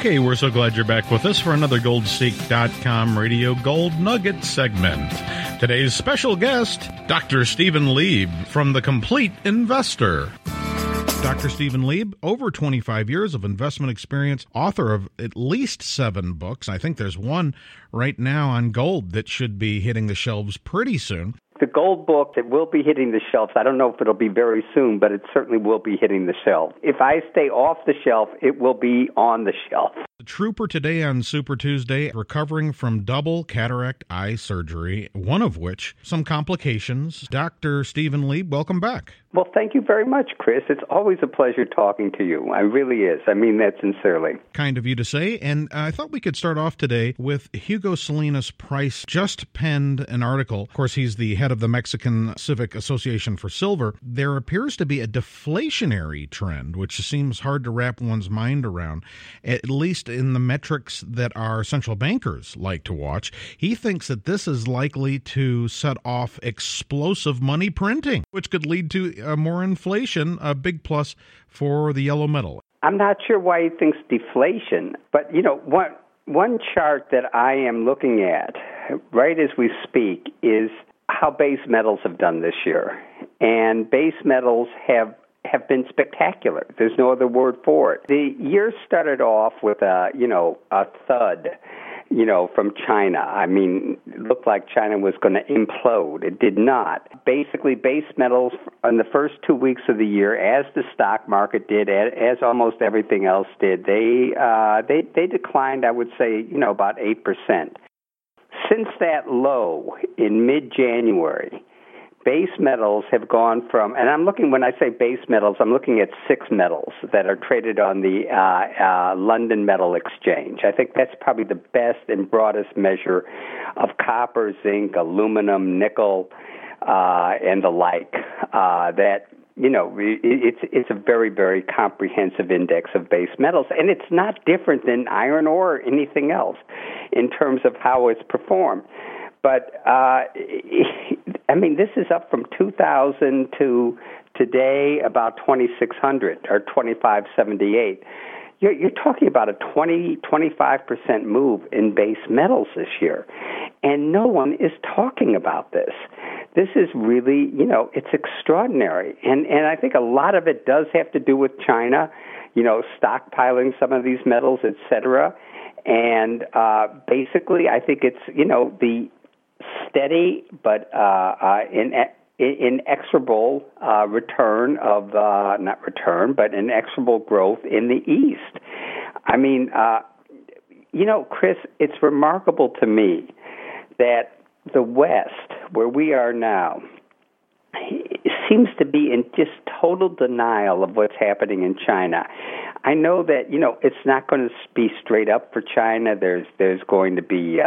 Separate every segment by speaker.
Speaker 1: Okay, we're so glad you're back with us for another GoldSeek.com Radio Gold Nugget segment. Today's special guest, Dr. Stephen Lieb from The Complete Investor. Dr. Stephen Lieb, over 25 years of investment experience, author of at least 7 books. I think there's one right now on gold that should be hitting the shelves pretty soon.
Speaker 2: The gold book that will be hitting the shelves, I don't know if it'll be very soon, but it certainly will be hitting the shelf. If I stay off the shelf, it will be on the shelf.
Speaker 1: The Trooper today on Super Tuesday, recovering from double cataract eye surgery, one of which, some complications. Dr. Stephen Lieb, welcome back.
Speaker 2: Well, thank you very much, Chris. It's always a pleasure talking to you. It really is. I mean that sincerely.
Speaker 1: Kind of you to say. And I thought we could start off today with Hugo Salinas Price just penned an article. Of course, he's the head of the Mexican Civic Association for Silver. There appears to be a deflationary trend, which seems hard to wrap one's mind around, at least in the metrics that our central bankers like to watch. He thinks that this is likely to set off explosive money printing, which could lead to more inflation, a big plus for the yellow metal.
Speaker 2: I'm not sure why he thinks deflation, but one chart that I am looking at right as we speak is how base metals have done this year. And base metals have been spectacular. There's no other word for it. The year started off with a thud, from China. I mean, it looked like China was going to implode. It did not. Basically, base metals in the first 2 weeks of the year, as the stock market did, as almost everything else did, they declined, I would say, about 8%. Since that low in mid-January, base metals have gone from, and when I say base metals, I'm looking at 6 metals that are traded on the London Metal Exchange. I think that's probably the best and broadest measure of copper, zinc, aluminum, nickel, and the like. It's a very, very comprehensive index of base metals, and it's not different than iron ore or anything else in terms of how it's performed. But, this is up from 2,000 to today about 2,600 or 2,578. You're talking about a 20-25% move in base metals this year, and no one is talking about this. This is really, it's extraordinary, and I think a lot of it does have to do with China, stockpiling some of these metals, et cetera, and basically I think it's, the steady but inexorable inexorable growth in the East. I mean, Chris, it's remarkable to me that the West, where we are now, seems to be in just total denial of what's happening in China. I know that, it's not going to be straight up for China. There's going to be,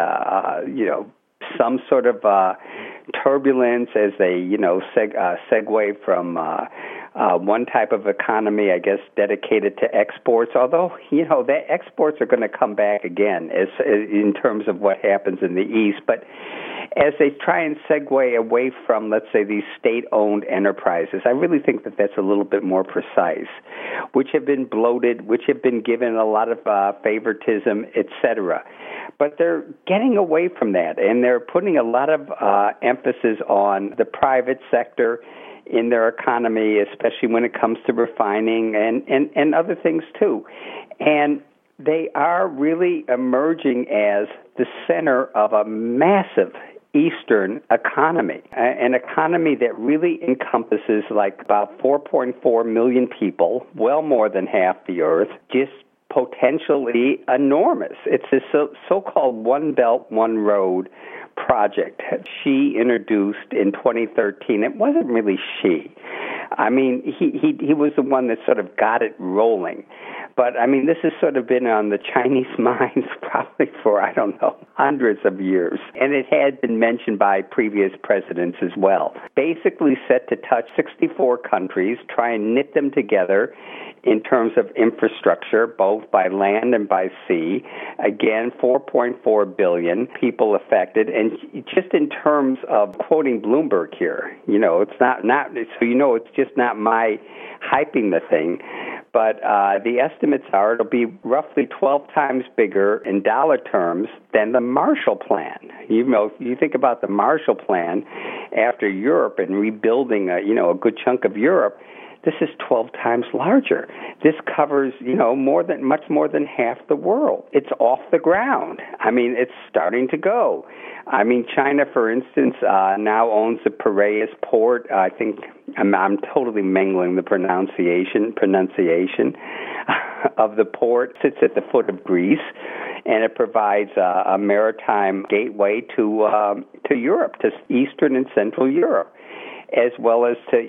Speaker 2: some sort of turbulence as they, segue from one type of economy, I guess, dedicated to exports. Although, the exports are going to come back again as in terms of what happens in the East. But as they try and segue away from, let's say, these state-owned enterprises, I really think that that's a little bit more precise, which have been bloated, which have been given a lot of favoritism, et cetera. But they're getting away from that, and they're putting a lot of emphasis on the private sector in their economy, especially when it comes to refining and other things too. And they are really emerging as the center of a massive Eastern economy, an economy that really encompasses like about 4.4 million people, well more than half the earth, just potentially enormous. It's a so-called One Belt, One Road project she introduced in 2013. It wasn't really she. I mean, he was the one that sort of got it rolling. But, this has sort of been on the Chinese minds probably for, hundreds of years. And it had been mentioned by previous presidents as well. Basically set to touch 64 countries, try and knit them together in terms of infrastructure, both by land and by sea. Again, 4.4 billion people affected. And just in terms of quoting Bloomberg here, it's not so it's just not my hyping the thing. but the estimates are it'll be roughly 12 times bigger in dollar terms than the Marshall Plan. You think about the Marshall Plan after Europe and rebuilding a good chunk of Europe. This is 12 times larger. This covers, much more than half the world. It's off the ground. I mean, it's starting to go. I mean, China, for instance, now owns the Piraeus port. I think I'm totally mangling the pronunciation of the port. It sits at the foot of Greece, and it provides a maritime gateway to Europe, to Eastern and Central Europe, as well as to,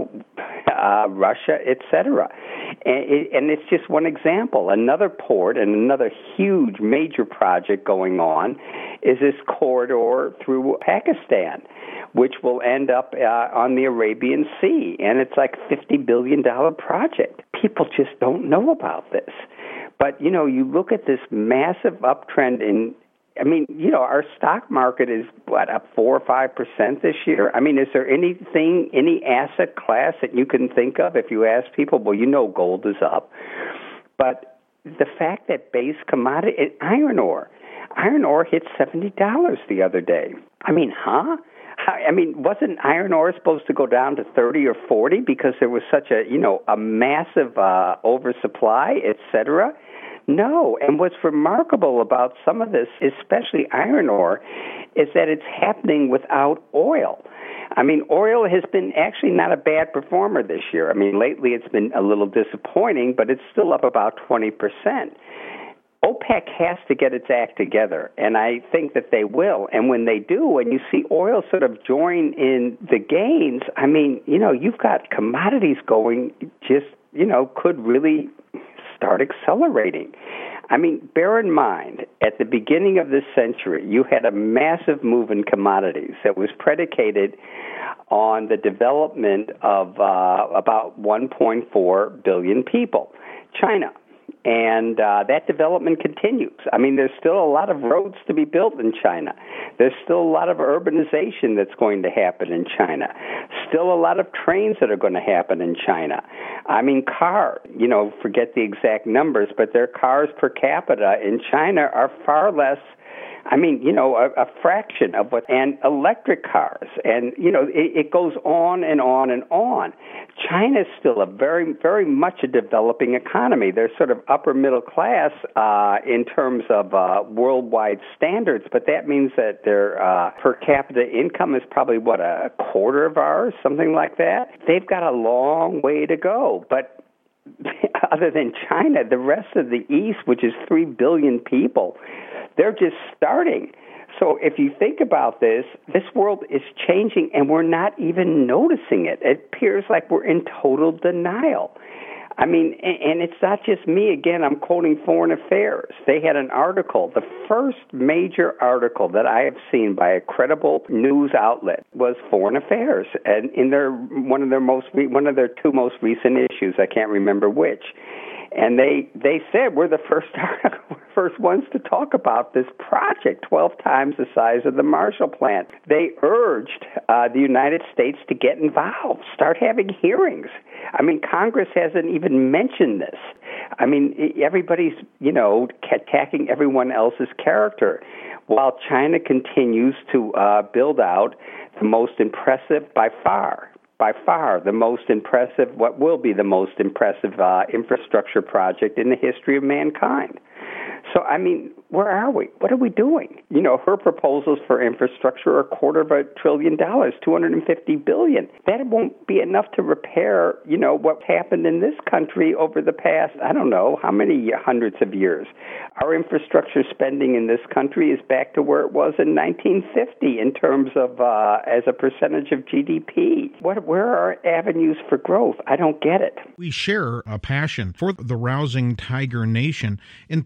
Speaker 2: Russia, etc. And it's just one example. Another port and another huge major project going on is this corridor through Pakistan, which will end up on the Arabian Sea. And it's like a $50 billion project. People just don't know about this. But, you look at this massive uptrend our stock market is, up 4 or 5% this year? I mean, is there any asset class that you can think of if you ask people? Well, gold is up. But the fact that base commodity, iron ore hit $70 the other day. I mean, huh? Wasn't iron ore supposed to go down to 30 or 40 because there was such a massive oversupply, et cetera? No, and what's remarkable about some of this, especially iron ore, is that it's happening without oil. I mean, oil has been actually not a bad performer this year. I mean, lately it's been a little disappointing, but it's still up about 20%. OPEC has to get its act together, and I think that they will. And when they do, and you see oil sort of join in the gains, you've got commodities going could really start accelerating. Bear in mind, at the beginning of this century, you had a massive move in commodities that was predicated on the development of about 1.4 billion people. China. And that development continues. There's still a lot of roads to be built in China. There's still a lot of urbanization that's going to happen in China. Still a lot of trains that are going to happen in China. Cars, forget the exact numbers, but their cars per capita in China are far less, a fraction of what, and electric cars. And, it goes on and on and on. China is still a very, very much a developing economy. They're sort of upper middle class in terms of worldwide standards, but that means that their per capita income is probably, a quarter of ours, something like that. They've got a long way to go. But other than China, the rest of the East, which is 3 billion people, they're just starting. So if you think about this world is changing, and we're not even noticing it. It appears like we're in total denial. And it's not just me. Again, I'm quoting Foreign Affairs. They had an article. The first major article that I have seen by a credible news outlet was Foreign Affairs, and in one of their two most recent issues. I can't remember which. And they said we're the first ones to talk about this project, 12 times the size of the Marshall Plan. They urged the United States to get involved, start having hearings. Congress hasn't even mentioned this. Everybody's, attacking everyone else's character, while China continues to build out the most impressive, by far, the most impressive, what will be the most impressive infrastructure project in the history of mankind. So, where are we? What are we doing? Her proposals for infrastructure are $250 billion, $250 billion. That won't be enough to repair, what's happened in this country over the past, I don't know, how many hundreds of years. Our infrastructure spending in this country is back to where it was in 1950 in terms of as a percentage of GDP. Where are avenues for growth? I don't get it.
Speaker 1: We share a passion for the rousing Tiger Nation. In particular,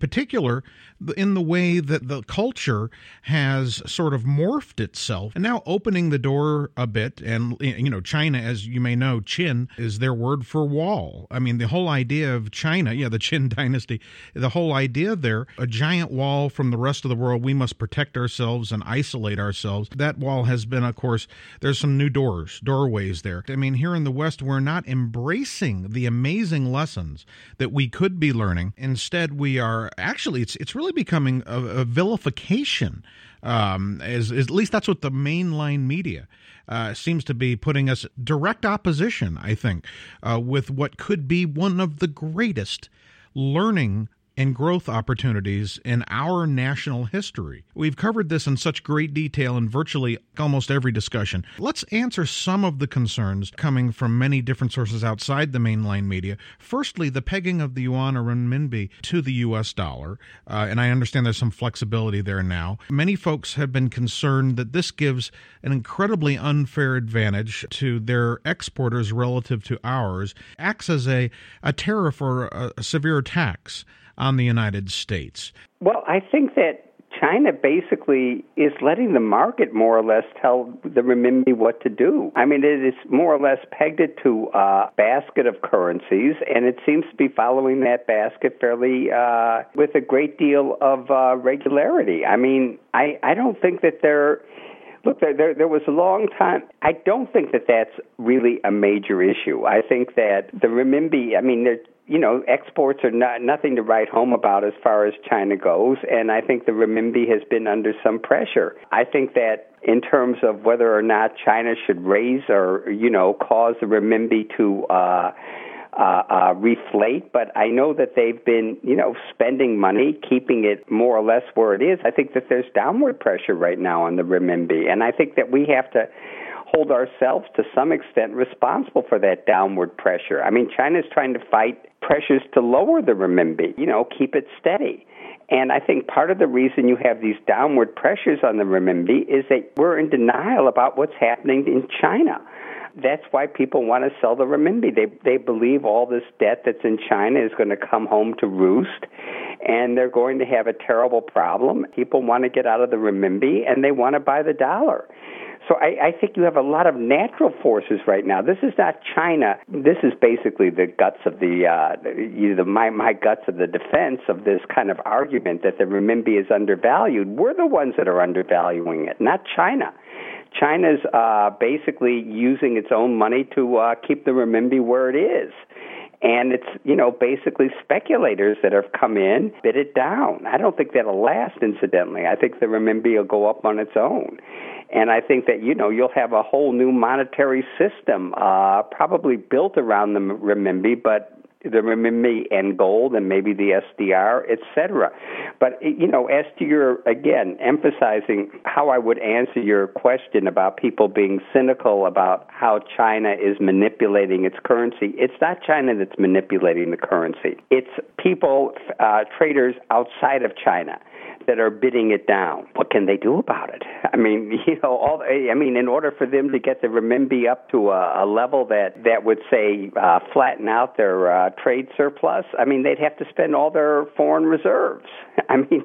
Speaker 1: particular, in the way that the culture has sort of morphed itself and now opening the door a bit. And, China, as you may know, Qin is their word for wall. I mean, the whole idea of China, the Qin dynasty, the whole idea there, a giant wall from the rest of the world, we must protect ourselves and isolate ourselves. That wall has been, of course, there's some new doorways there. I mean, here in the West, we're not embracing the amazing lessons that we could be learning. Instead, we are actually, it's really becoming a vilification. As at least that's what the mainline media seems to be putting us direct opposition, I think, with what could be one of the greatest learning and growth opportunities in our national history. We've covered this in such great detail in virtually almost every discussion. Let's answer some of the concerns coming from many different sources outside the mainline media. Firstly, the pegging of the yuan or renminbi to the U.S. dollar, and I understand there's some flexibility there now. Many folks have been concerned that this gives an incredibly unfair advantage to their exporters relative to ours, acts as a tariff or a severe tax on the United States.
Speaker 2: Well, I think that China basically is letting the market more or less tell the renminbi what to do. I mean, it is more or less pegged it to a basket of currencies, and it seems to be following that basket fairly with a great deal of regularity. I mean, I don't think that Look, there was a long time. I don't think that that's really a major issue. I think that the renminbi, exports are nothing to write home about as far as China goes, and I think the renminbi has been under some pressure. I think that in terms of whether or not China should raise or, cause the renminbi to reflate, but I know that they've been, spending money, keeping it more or less where it is. I think that there's downward pressure right now on the renminbi, and I think that we have to hold ourselves to some extent responsible for that downward pressure. I mean, China's trying to fight pressures to lower the renminbi, keep it steady. And I think part of the reason you have these downward pressures on the renminbi is that we're in denial about what's happening in China. That's why people want to sell the renminbi. They believe all this debt that's in China is going to come home to roost, and they're going to have a terrible problem. People want to get out of the renminbi, and they want to buy the dollar. So I think you have a lot of natural forces right now. This is not China. This is basically the guts of my guts of the defense of this kind of argument that the renminbi is undervalued. We're the ones that are undervaluing it, not China. China's basically using its own money to keep the renminbi where it is. And it's, basically speculators that have come in, bid it down. I don't think that'll last, incidentally. I think the renminbi will go up on its own. And I think that, you'll have a whole new monetary system probably built around the renminbi, but the renminbi and gold and maybe the SDR, et cetera. But, as to your, again, emphasizing how I would answer your question about people being cynical about how China is manipulating its currency, it's not China that's manipulating the currency. It's people, traders outside of China that are bidding it down. What can they do about it? I mean, in order for them to get the renminbi up to a level that would say flatten out their trade surplus, I mean, they'd have to spend all their foreign reserves. I mean,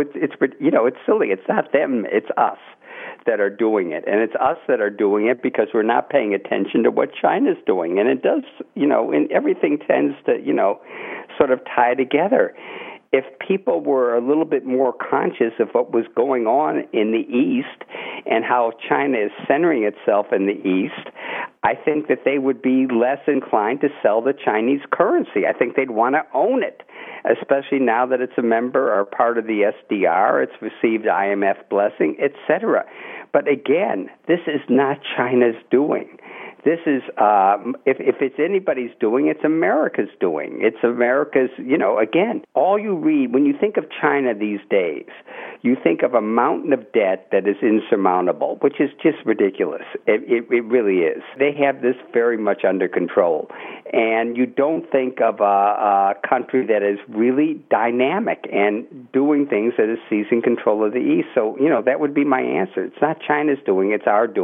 Speaker 2: it's silly. It's not them. It's us that are doing it, and it's us that are doing it because we're not paying attention to what China's doing, and it does, and everything tends to, sort of tie together. If people were a little bit more conscious of what was going on in the East and how China is centering itself in the East, I think that they would be less inclined to sell the Chinese currency. I think they'd want to own it, especially now that it's a member or part of the SDR, it's received IMF blessing, etc. But again, this is not China's doing. This is, if it's anybody's doing, it's America's doing. It's America's, again, all you read, when you think of China these days, you think of a mountain of debt that is insurmountable, which is just ridiculous. It really is. They have this very much under control. And you don't think of a country that is really dynamic and doing things that is seizing control of the East. So, that would be my answer. It's not China's doing, it's our doing.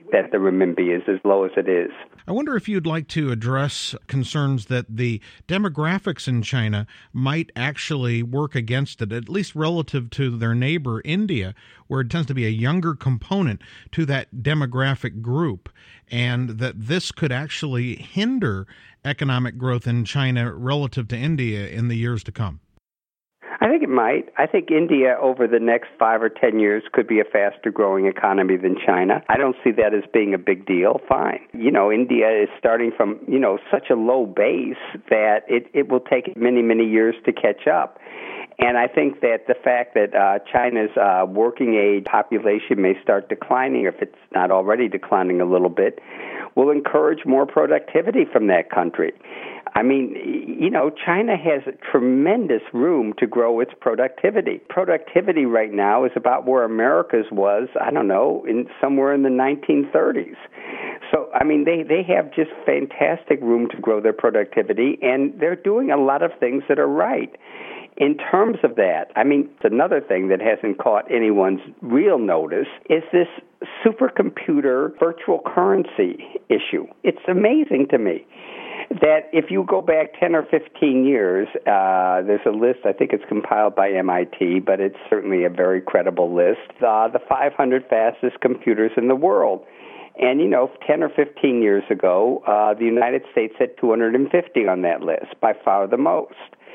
Speaker 2: that the renminbi is as low as it is.
Speaker 1: I wonder if you'd like to address concerns that the demographics in China might actually work against it, at least relative to their neighbor, India, where it tends to be a younger component to that demographic group, and that this could actually hinder economic growth in China relative to India in the years to come.
Speaker 2: I think it might. I think India over the next 5 or 10 years could be a faster growing economy than China. I don't see that as being a big deal. Fine. India is starting from, such a low base that it will take many, many years to catch up. And I think that the fact that China's working age population may start declining, if it's not already declining a little bit, will encourage more productivity from that country. I mean, China has tremendous room to grow its productivity. Productivity right now is about where America's was, somewhere in the 1930s. So, they have just fantastic room to grow their productivity, and they're doing a lot of things that are right. In terms of that, another thing that hasn't caught anyone's real notice is this supercomputer virtual currency issue. It's amazing to me that if you go back 10 or 15 years, there's a list, I think it's compiled by MIT, but it's certainly a very credible list, the 500 fastest computers in the world. And, 10 or 15 years ago, the United States had 250 on that list, by far the most.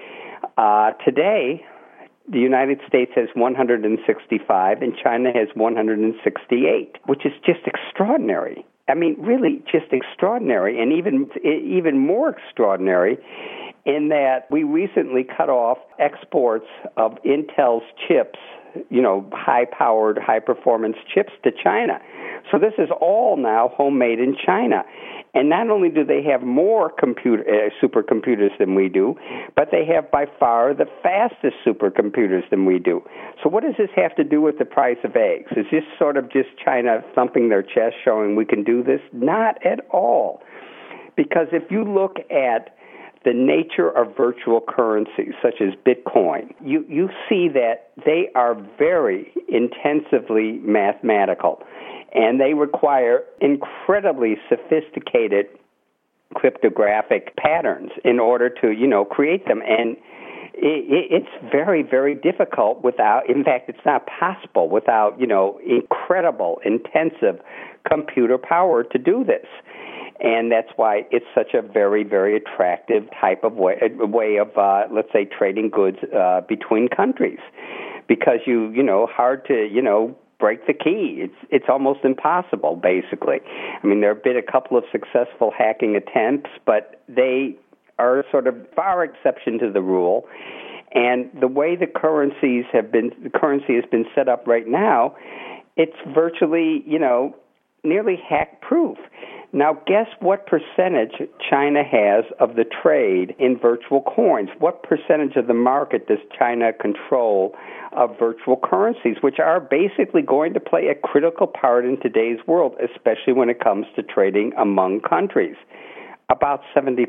Speaker 2: Today, the United States has 165 and China has 168, which is just extraordinary. Really just extraordinary, and even more extraordinary in that we recently cut off exports of Intel's chips, high-powered, high-performance chips to China. So this is all now homemade in China. And not only do they have more supercomputers than we do, but they have by far the fastest supercomputers than we do. So what does this have to do with the price of eggs? Is this sort of just China thumping their chest showing we can do this? Not at all. Because if you look at the nature of virtual currencies, such as Bitcoin, you see that they are very intensively mathematical. And they require incredibly sophisticated cryptographic patterns in order to, create them. And it's very, very difficult without, in fact, it's not possible without, incredible, intensive computer power to do this. And that's why it's such a very, very attractive type of way of, let's say, trading goods between countries. Because hard to, break the key. It's almost impossible, basically. There have been a couple of successful hacking attempts, but they are sort of far exception to the rule. And the way the currency has been set up right now, it's virtually, nearly hack-proof. Now, guess what percentage China has of the trade in virtual coins? What percentage of the market does China control of virtual currencies, which are basically going to play a critical part in today's world, especially when it comes to trading among countries? About 70%.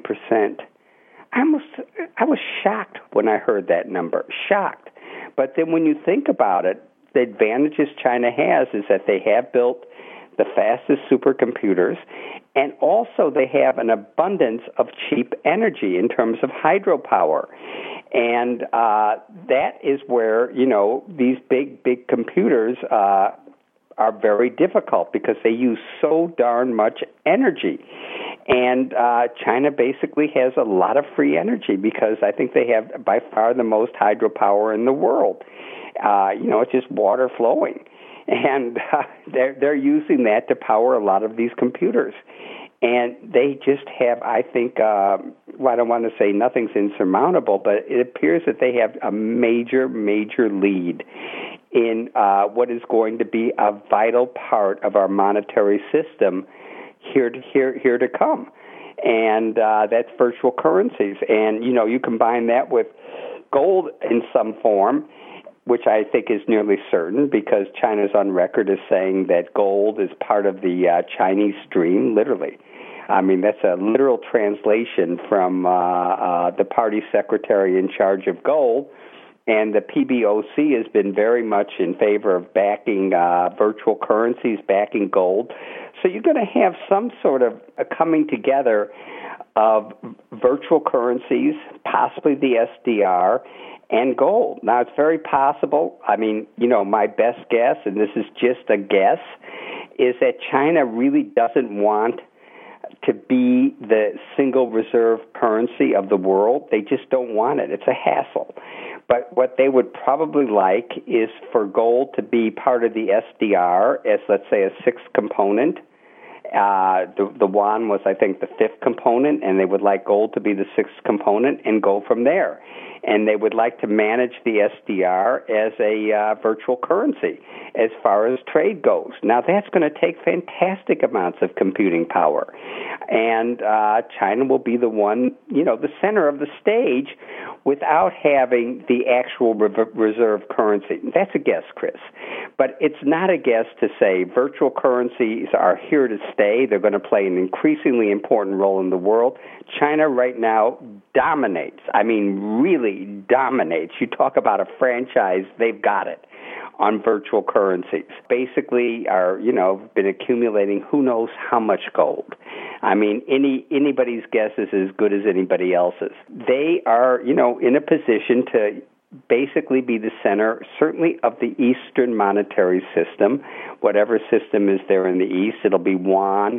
Speaker 2: I was shocked when I heard that number, shocked. But then when you think about it, the advantages China has is that they have built the fastest supercomputers, and also they have an abundance of cheap energy in terms of hydropower. And that is where, these big computers are very difficult because they use so darn much energy. And China basically has a lot of free energy because I think they have by far the most hydropower in the world. It's just water flowing. And they're using that to power a lot of these computers. And they just have, I think, I don't want to say nothing's insurmountable, but it appears that they have a major, major lead in what is going to be a vital part of our monetary system here to come. And that's virtual currencies. And, you combine that with gold in some form, which I think is nearly certain because China's on record as saying that gold is part of the Chinese dream, literally. That's a literal translation from the party secretary in charge of gold, and the PBOC has been very much in favor of backing virtual currencies, backing gold. So you're going to have some sort of a coming together of virtual currencies, possibly the SDR, and gold. Now, it's very possible. I mean, my best guess, and this is just a guess, is that China really doesn't want to be the single reserve currency of the world. They just don't want it. It's a hassle. But what they would probably like is for gold to be part of the SDR as, let's say, a sixth component. The yuan was, I think, the fifth component, and they would like gold to be the sixth component and go from there. And they would like to manage the SDR as a virtual currency as far as trade goes. Now, that's going to take fantastic amounts of computing power. And China will be the one, the center of the stage without having the actual reserve currency. That's a guess, Chris. But it's not a guess to say virtual currencies are here to stay. They're going to play an increasingly important role in the world. China right now dominates. I mean, really dominates. You talk about a franchise, they've got it on virtual currencies. Basically are, been accumulating who knows how much gold. I mean, anybody's guess is as good as anybody else's. They are, in a position to basically be the center, certainly of the Eastern monetary system. Whatever system is there in the East, it'll be yuan,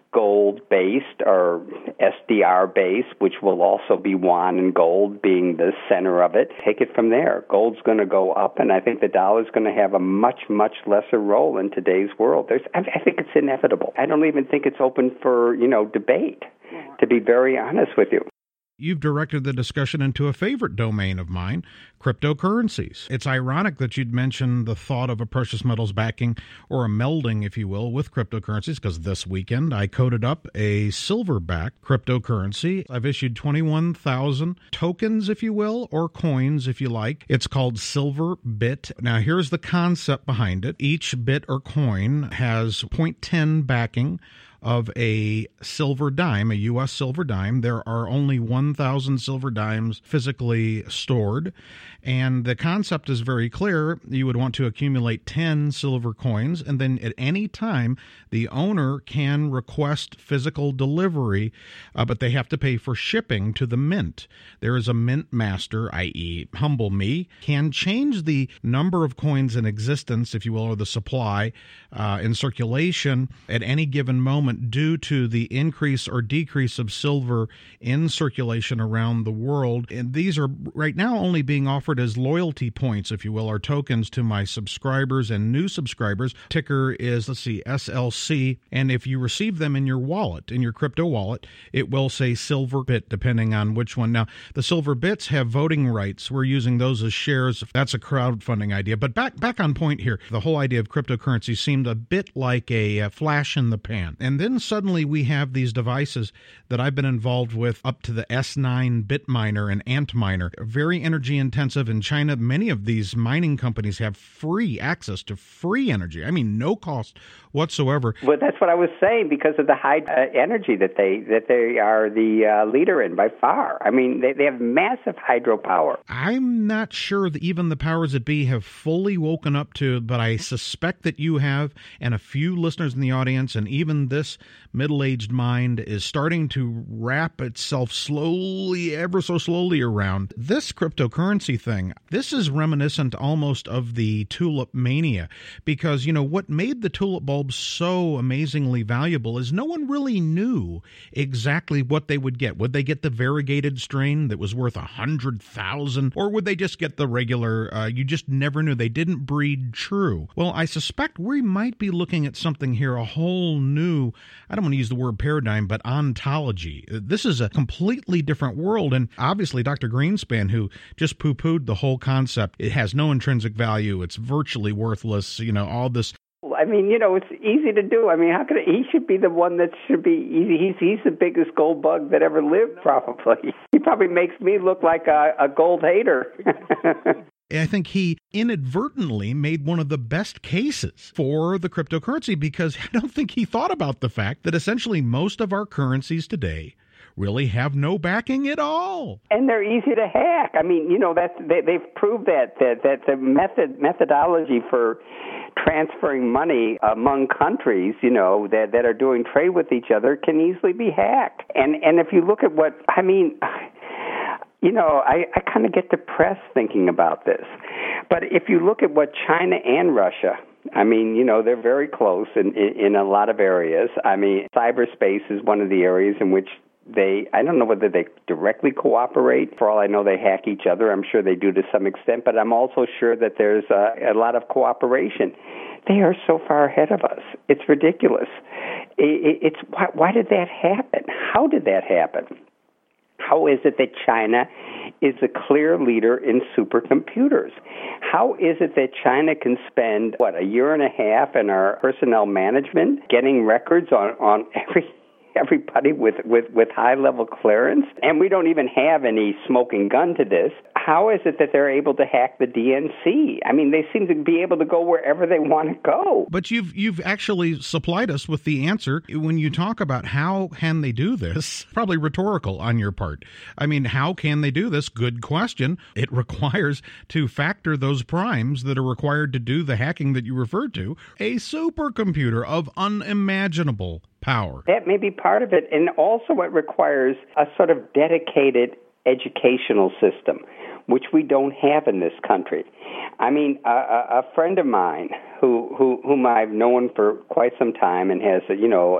Speaker 2: gold-based or SDR-based, which will also be yuan and gold being the center of it. Take it from there. Gold's going to go up, and I think the dollar's going to have a much, much lesser role in today's world. I think it's inevitable. I don't even think it's open for, debate, to be very honest with you.
Speaker 1: You've directed the discussion into a favorite domain of mine, cryptocurrencies. It's ironic that you'd mention the thought of a precious metals backing, or a melding, if you will, with cryptocurrencies, because this weekend I coded up a silver-backed cryptocurrency. I've issued 21,000 tokens, if you will, or coins, if you like. It's called SilverBit. Now, here's the concept behind it. Each bit or coin has 0.10 backing of a silver dime, a U.S. silver dime. There are only 1,000 silver dimes physically stored, and the concept is very clear. You would want to accumulate 10 silver coins, and then at any time, the owner can request physical delivery, but they have to pay for shipping to the mint. There is a mint master, i.e. Humble Me, can change the number of coins in existence, if you will, or the supply in circulation at any given moment, due to the increase or decrease of silver in circulation around the world. And these are right now only being offered as loyalty points, if you will, or tokens to my subscribers and new subscribers. Ticker is, SLC. And if you receive them in your wallet, in your crypto wallet, it will say SilverBit, depending on which one. Now, the SilverBits have voting rights. We're using those as shares. That's a crowdfunding idea. But back on point here, the whole idea of cryptocurrency seemed a bit like a flash in the pan. And then suddenly we have these devices that I've been involved with, up to the S9 Bitminer and Antminer, very energy intensive. In China, many of these mining companies have free access to free energy. I mean, no cost whatsoever.
Speaker 2: Well, that's what I was saying, because of the high energy that they are the leader in by far. I mean, they have massive hydropower.
Speaker 1: I'm not sure that even the powers that be have fully woken up to it, but I suspect that you have, and a few listeners in the audience, and even this middle-aged mind is starting to wrap itself slowly, ever so slowly, around this cryptocurrency thing. This is reminiscent almost of the tulip mania, because, what made the tulip bulbs so amazingly valuable is no one really knew exactly what they would get. Would they get the variegated strain that was worth 100,000, or would they just get the regular, you just never knew. They didn't breed true. Well, I suspect we might be looking at something here, a whole new, I don't want to use the word paradigm, but ontology. This is a completely different world. And obviously, Dr. Greenspan, who just poo-pooed the whole concept, it has no intrinsic value. It's virtually worthless, all this.
Speaker 2: I mean, it's easy to do. I mean, how could he should be the one that should be easy? He's the biggest gold bug that ever lived, probably. He probably makes me look like a gold hater.
Speaker 1: I think he inadvertently made one of the best cases for the cryptocurrency, because I don't think he thought about the fact that essentially most of our currencies today really have no backing at all.
Speaker 2: And they're easy to hack. I mean, they've proved that the methodology for transferring money among countries, that are doing trade with each other can easily be hacked. And if you look at I kind of get depressed thinking about this. But if you look at what China and Russia, they're very close in a lot of areas. I mean, cyberspace is one of the areas in which I don't know whether they directly cooperate. For all I know, they hack each other. I'm sure they do to some extent, but I'm also sure that there's a lot of cooperation. They are so far ahead of us. It's ridiculous. Why did that happen? How did that happen? How is it that China is the clear leader in supercomputers? How is it that China can spend, a year and a half in our personnel management getting records on everybody with high-level clearance? And we don't even have any smoking gun to this. How is it that they're able to hack the DNC? I mean, they seem to be able to go wherever they want to go.
Speaker 1: But you've actually supplied us with the answer when you talk about how can they do this. Probably rhetorical on your part. I mean, how can they do this? Good question. It requires to factor those primes that are required to do the hacking that you referred to. A supercomputer of unimaginable power.
Speaker 2: That may be part of it. And also it requires a sort of dedicated educational system, which we don't have in this country. I mean, a friend of mine whom I've known for quite some time and has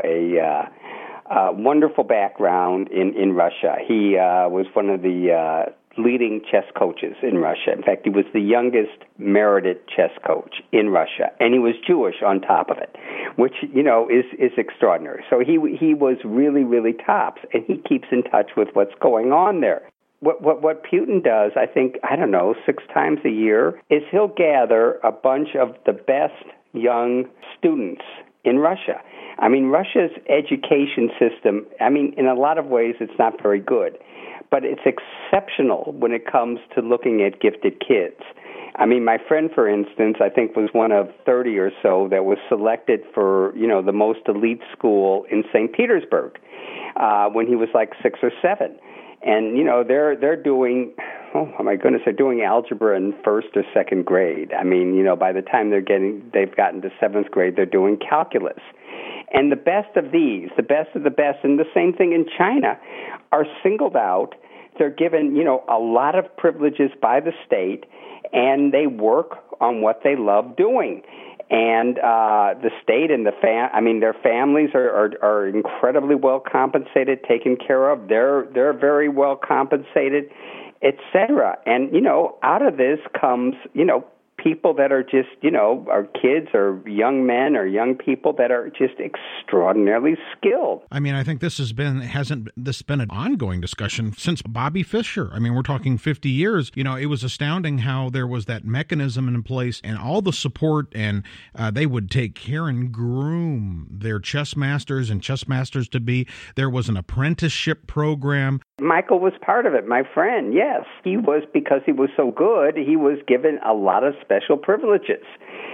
Speaker 2: a wonderful background in Russia. He was one of the leading chess coaches in Russia. In fact, he was the youngest merited chess coach in Russia, and he was Jewish on top of it, which is extraordinary. So he was really, really tops, and he keeps in touch with what's going on there. What Putin does, I think, 6 times a year, is he'll gather a bunch of the best young students in Russia. I mean, Russia's education system, in a lot of ways, it's not very good. But it's exceptional when it comes to looking at gifted kids. I mean, my friend, for instance, I think was one of 30 or so that was selected for, the most elite school in St. Petersburg when he was like 6 or 7. And, they're doing, they're doing algebra in first or second grade. I mean, by the time they've gotten to 7th grade, they're doing calculus. And the best of these, the best of the best, and the same thing in China, are singled out. They're given, a lot of privileges by the state, and they work on what they love doing. And the state and their families are incredibly well compensated, taken care of. They're very well compensated, etc. And out of this comes people that are just are kids or young men or young people that are just extraordinarily skilled.
Speaker 1: I mean, I think hasn't this been an ongoing discussion since Bobby Fischer? I mean, we're talking 50 years. It was astounding how there was that mechanism in place and all the support, and they would take care and groom their chess masters and chess masters to be. There was an apprenticeship program.
Speaker 2: Michael was part of it, my friend, yes. He was, because he was so good, he was given a lot of special privileges.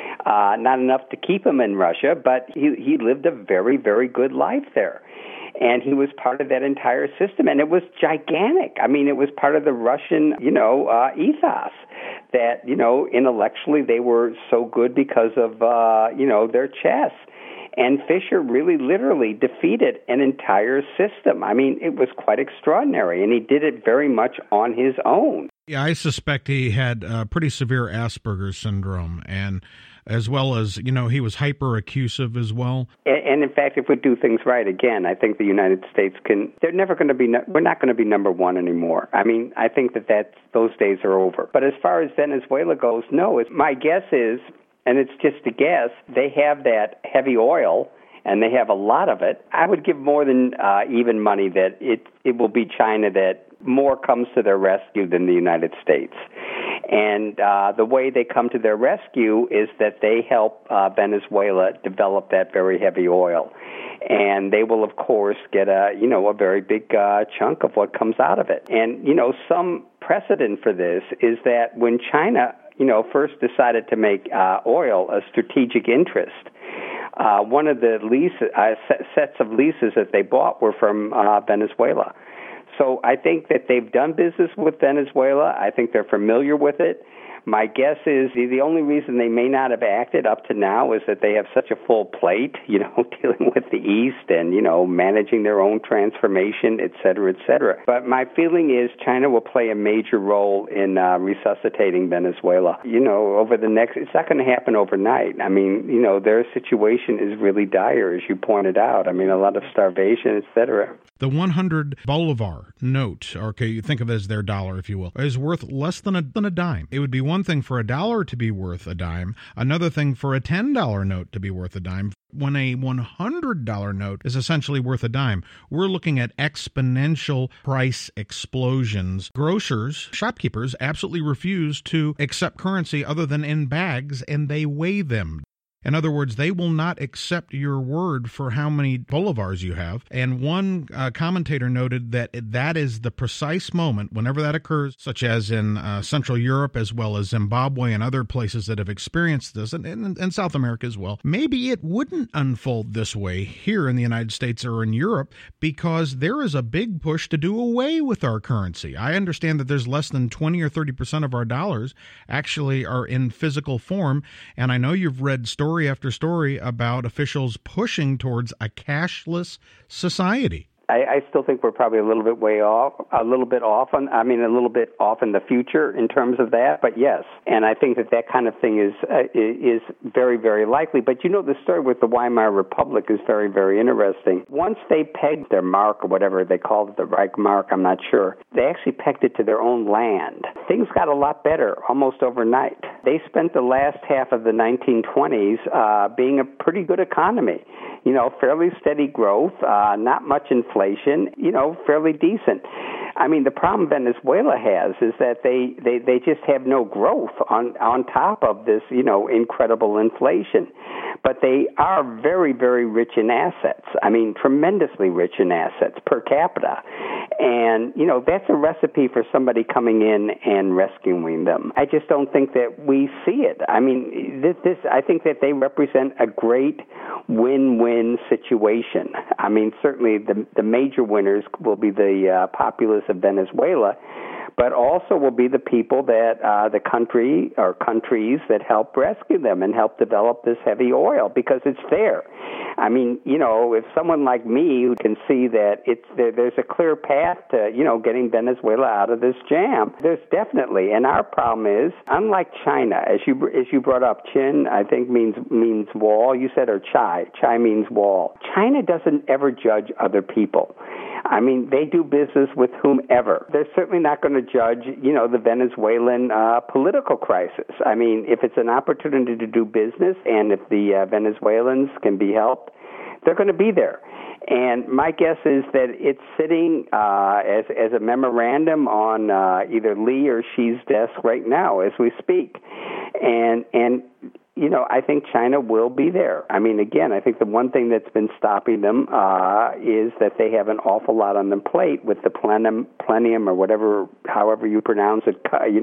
Speaker 2: Not enough to keep him in Russia, but he lived a very, very good life there. And he was part of that entire system, and it was gigantic. I mean, it was part of the Russian, ethos that, intellectually they were so good because of, their chess. And Fischer really literally defeated an entire system. I mean, it was quite extraordinary, and he did it very much on his own.
Speaker 1: Yeah, I suspect he had pretty severe Asperger's syndrome, and as well as, he was hyper-accusive as well.
Speaker 2: And in fact, if we do things right, again, I think the United States we're not going to be number one anymore. I mean, I think that those days are over. But as far as Venezuela goes, no. My guess is, and it's just a guess, they have that heavy oil, and they have a lot of it. I would give more than even money that it will be China that more comes to their rescue than the United States. And the way they come to their rescue is that they help Venezuela develop that very heavy oil. And they will, of course, get a very big chunk of what comes out of it. And, some precedent for this is that when China first decided to make oil a strategic interest, one of the sets of leases that they bought were from Venezuela. So I think that they've done business with Venezuela. I think they're familiar with it. My guess is the only reason they may not have acted up to now is that they have such a full plate, dealing with the East and, managing their own transformation, et cetera, et cetera. But my feeling is China will play a major role in resuscitating Venezuela. Over the next, it's not going to happen overnight. I mean, their situation is really dire, as you pointed out. I mean, a lot of starvation, et cetera.
Speaker 1: The 100 Bolivar note, okay, you think of it as their dollar, if you will, is worth less than a dime. It would be one thing for $1 to be worth a dime, another thing for a $10 note to be worth a dime. When a $100 note is essentially worth a dime, we're looking at exponential price explosions. Grocers, shopkeepers absolutely refuse to accept currency other than in bags, and they weigh them. In other words, they will not accept your word for how many bolivars you have. And one commentator noted that that is the precise moment, whenever that occurs, such as in Central Europe as well as Zimbabwe and other places that have experienced this, and South America as well. Maybe it wouldn't unfold this way here in the United States or in Europe because there is a big push to do away with our currency. I understand that there's less than 20 or 30% of our dollars actually are in physical form, and I know you've read story after story about officials pushing towards a cashless society.
Speaker 2: I still think we're probably a little bit off in the future in terms of that, but yes. And I think that kind of thing is very, very likely. But the story with the Weimar Republic is very, very interesting. Once they pegged their mark, or whatever they called it, the Reich mark, I'm not sure, they actually pegged it to their own land. Things got a lot better almost overnight. They spent the last half of the 1920s being a pretty good economy. Fairly steady growth, not much inflation, fairly decent. I mean, the problem Venezuela has is that they just have no growth on top of this, incredible inflation. But they are very, very rich in assets. I mean, tremendously rich in assets per capita. And, that's a recipe for somebody coming in and rescuing them. I just don't think that we see it. I mean, I think that they represent a great win-win situation. I mean, certainly the major winners will be the populace of Venezuela, but also will be the people that the country or countries that help rescue them and help develop this heavy oil, because it's there. I mean, if someone like me who can see that there's a clear path to, getting Venezuela out of this jam, there's definitely. And our problem is, unlike China, as you brought up, Chin, I think means wall. You said, or Chai. Chai means wall. China doesn't ever judge other people. I mean, they do business with whomever. They're certainly not going to judge, the Venezuelan political crisis. I mean, if it's an opportunity to do business and if the Venezuelans can be helped, they're going to be there. And my guess is that it's sitting as a memorandum on either Li or Xi's desk right now as we speak. And I think China will be there. I mean, again, I think the one thing that's been stopping them is that they have an awful lot on their plate with the plenum or however you pronounce it,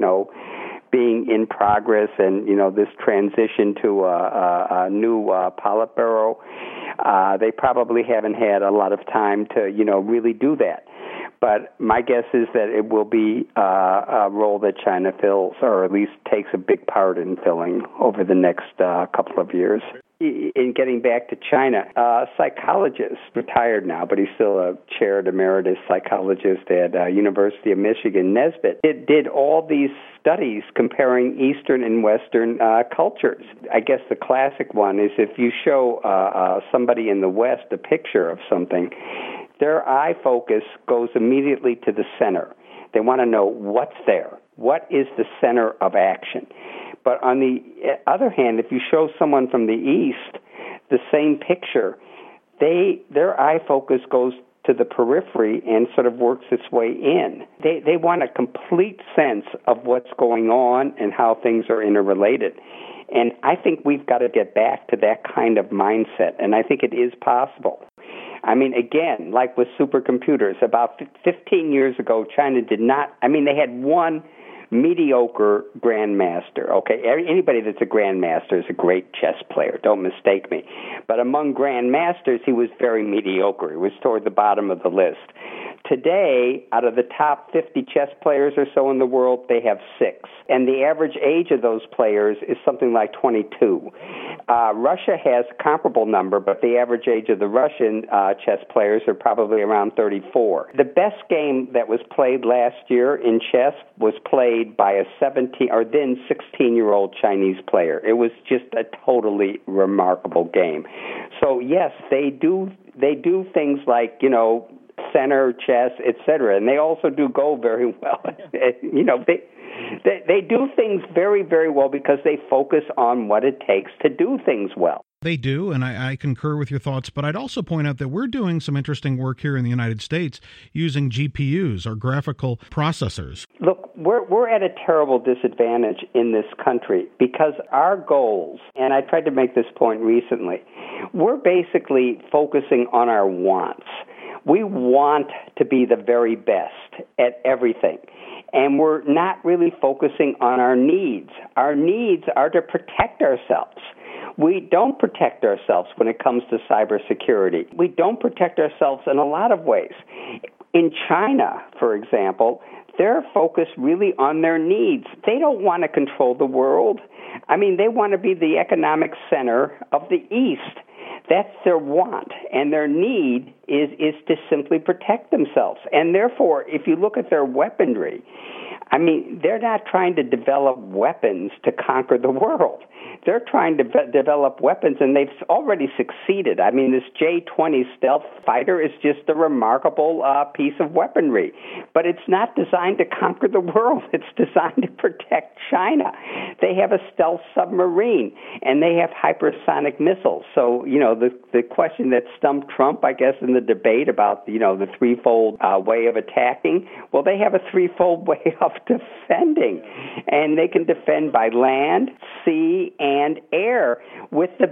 Speaker 2: being in progress, and this transition to a new Politburo. They probably haven't had a lot of time to really do that. But my guess is that it will be a role that China fills, or at least takes a big part in filling over the next couple of years. In getting back to China, a psychologist, retired now, but he's still a chair emeritus psychologist at University of Michigan, Nesbitt, did all these studies comparing Eastern and Western cultures. I guess the classic one is if you show somebody in the West a picture of something, their eye focus goes immediately to the center. They want to know what's there. What is the center of action? But on the other hand, if you show someone from the East the same picture, their eye focus goes to the periphery and sort of works its way in. They want a complete sense of what's going on and how things are interrelated. And I think we've got to get back to that kind of mindset, and I think it is possible. I mean, again, like with supercomputers, about 15 years ago, China did not, they had one mediocre grandmaster. Okay, anybody that's a grandmaster is a great chess player. Don't mistake me. But among grandmasters, he was very mediocre. He was toward the bottom of the list. Today, out of the top 50 chess players or so in the world, they have 6. And the average age of those players is something like 22. Russia has a comparable number, but the average age of the Russian chess players are probably around 34. The best game that was played last year in chess was played by a 17 or then 16-year-old Chinese player. It was just a totally remarkable game. So yes, they do things like, center chess, etc., and they also do go very well. They do things very, very well because they focus on what it takes to do things well.
Speaker 1: They do, and I concur with your thoughts, but I'd also point out that we're doing some interesting work here in the United States using GPUs, or graphical processors.
Speaker 2: Look, we're at a terrible disadvantage in this country because our goals, and I tried to make this point recently, we're basically focusing on our wants. We want to be the very best at everything, and we're not really focusing on our needs. Our needs are to protect ourselves. We don't protect ourselves when it comes to cybersecurity. We don't protect ourselves in a lot of ways. In China, for example, they're focused really on their needs. They don't want to control the world. I mean, they want to be the economic center of the East. That's their want, and their need is to simply protect themselves. And therefore, if you look at their weaponry, I mean, they're not trying to develop weapons to conquer the world. They're trying to develop weapons, and they've already succeeded. I mean, this J-20 stealth fighter is just a remarkable piece of weaponry. But it's not designed to conquer the world. It's designed to protect China. They have a stealth submarine, and they have hypersonic missiles. So, the question that stumped Trump, I guess, in the debate about, the threefold way of attacking, well, they have a threefold way of defending. And they can defend by land, sea, and air with the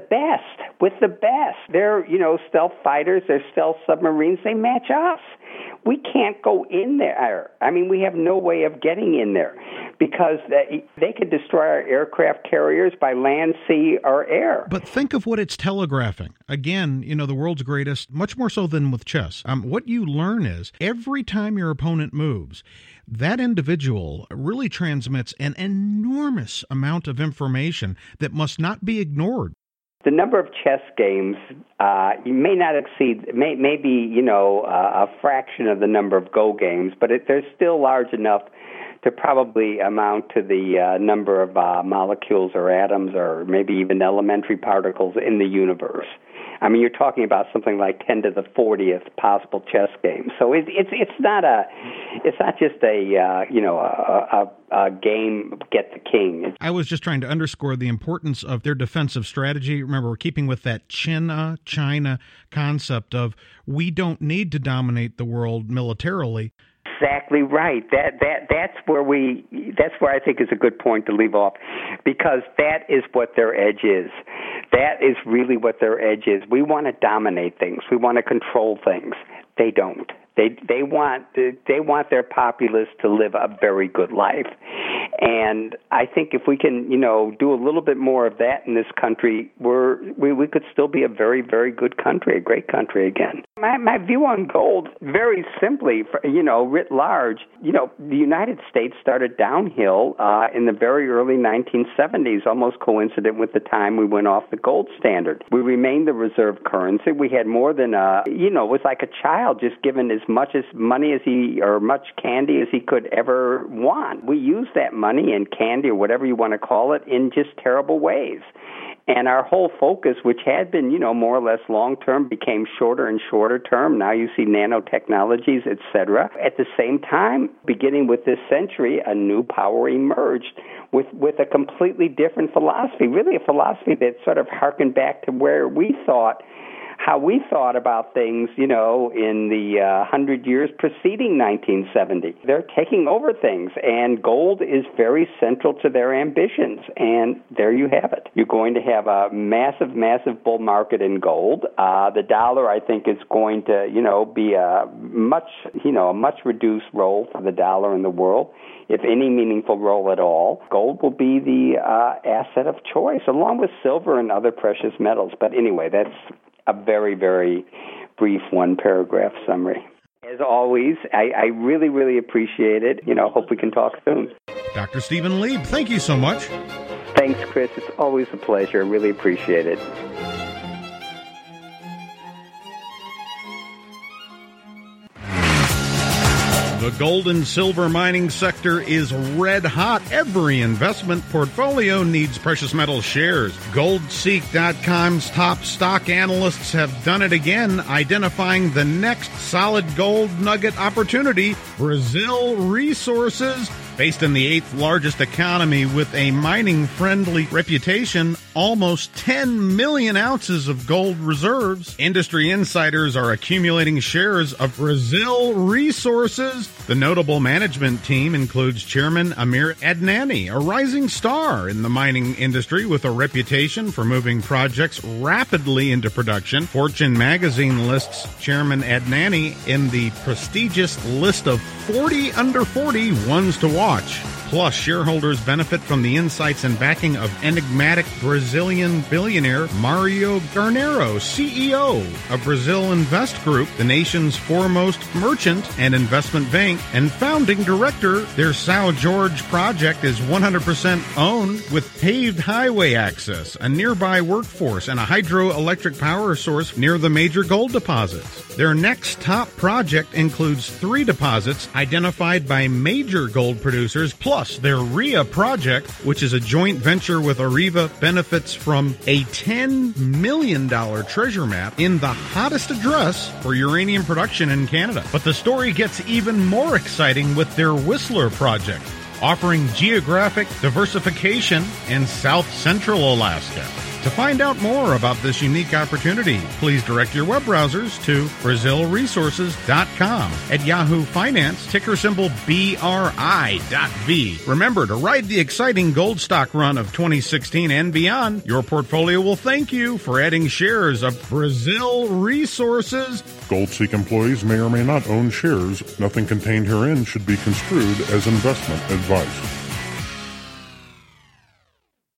Speaker 2: best. They're, stealth fighters, they're stealth submarines, they match us. We can't go in there. I mean, we have no way of getting in there because they could destroy our aircraft carriers by land, sea, or air.
Speaker 1: But think of what it's telegraphing. Again, the world's greatest, much more so than with chess. What you learn is every time your opponent moves, that individual really transmits an enormous amount of information that must not be ignored.
Speaker 2: The number of chess games may not exceed, maybe a fraction of the number of Go games, but they're still large enough to probably amount to the number of molecules or atoms or maybe even elementary particles in the universe. I mean, you're talking about something like 10 to the 40th possible chess games. So it's not just a game get the king.
Speaker 1: I was just trying to underscore the importance of their defensive strategy. Remember, we're keeping with that China concept of we don't need to dominate the world militarily.
Speaker 2: Exactly right. That's where I think is a good point to leave off, because that is what their edge is. That is really what their edge is. We want to dominate things. We want to control things. They don't. They want their populace to live a very good life. And I think if we can, do a little bit more of that in this country, we could still be a very, very good country, a great country again. My view on gold, very simply, writ large, the United States started downhill in the very early 1970s, almost coincident with the time we went off the gold standard. We remained the reserve currency. We had more than it was like a child just given as much as money or much candy as he could ever want. We used that money and candy or whatever you want to call it in just terrible ways. And our whole focus, which had been, more or less long-term, became shorter and shorter term. Now you see nanotechnologies, et cetera. At the same time, beginning with this century, a new power emerged with a completely different philosophy, really a philosophy that sort of harkened back to where we thought how we thought about things, in the 100 years preceding 1970. They're taking over things, and gold is very central to their ambitions, and there you have it. You're going to have a massive, massive bull market in gold. The dollar, I think, is going to, be a much reduced role for the dollar in the world, if any meaningful role at all. Gold will be the asset of choice, along with silver and other precious metals. But anyway, that's a very, very brief one-paragraph summary. As always, I really, really appreciate it. Hope we can talk soon.
Speaker 1: Dr. Stephen Lieb, thank you so much.
Speaker 2: Thanks, Chris. It's always a pleasure. Really appreciate it.
Speaker 1: The gold and silver mining sector is red hot. Every investment portfolio needs precious metal shares. GoldSeek.com's top stock analysts have done it again, identifying the next solid gold nugget opportunity, Brazil Resources. Based in the 8th largest economy with a mining-friendly reputation, almost 10 million ounces of gold reserves. Industry insiders are accumulating shares of Brazil Resources. The notable management team includes Chairman Amir Adnani, a rising star in the mining industry with a reputation for moving projects rapidly into production. Fortune magazine lists Chairman Adnani in the prestigious list of 40 under 40 ones to watch. Plus, shareholders benefit from the insights and backing of enigmatic Brazilian billionaire Mario Garnero, CEO of Brazil Invest Group, the nation's foremost merchant and investment bank, and founding director. Their São Jorge project is 100% owned with paved highway access, a nearby workforce, and a hydroelectric power source near the major gold deposits. Their next top project includes 3 deposits identified by major gold producers, plus their RIA project, which is a joint venture with Areva, benefits from a $10 million treasure map in the hottest address for uranium production in Canada. But the story gets even more exciting with their Whistler project, offering geographic diversification in South Central Alaska. To find out more about this unique opportunity, please direct your web browsers to BrazilResources.com. At Yahoo Finance, ticker symbol BRI.V. Remember to ride the exciting gold stock run of 2016 and beyond. Your portfolio will thank you for adding shares of Brazil Resources.
Speaker 3: GoldSeek employees may or may not own shares. Nothing contained herein should be construed as investment advice.